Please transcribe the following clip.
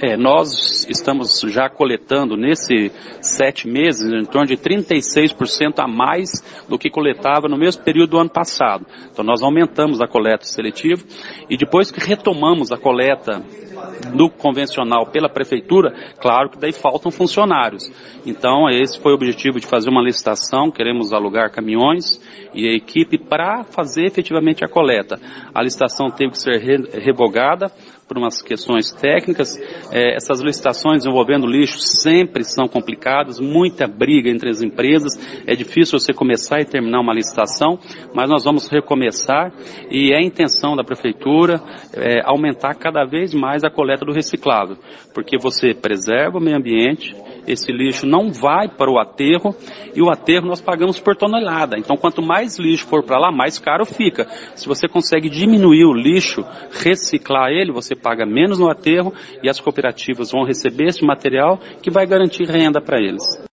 Nós estamos já coletando nesses 7 meses em torno de 36% a mais do que coletava no mesmo período do ano passado. Então nós aumentamos a coleta seletiva e depois que retomamos a coleta no convencional pela prefeitura, claro que daí faltam funcionários. Então esse foi o objetivo de fazer uma licitação, queremos alugar caminhões e a equipe para fazer efetivamente a coleta. A licitação teve que ser revogada por umas questões técnicas. Essas licitações envolvendo lixo sempre são complicadas, muita briga entre as empresas, é difícil você começar e terminar uma licitação, mas nós vamos recomeçar e é a intenção da prefeitura aumentar cada vez mais a coleta do reciclável, porque você preserva o meio ambiente, esse lixo não vai para o aterro, e o aterro nós pagamos por tonelada. Então, quanto mais lixo for para lá, mais caro fica. Se você consegue diminuir o lixo, reciclar ele, você paga menos no aterro e as cooperativas vão receber esse material que vai garantir renda para eles.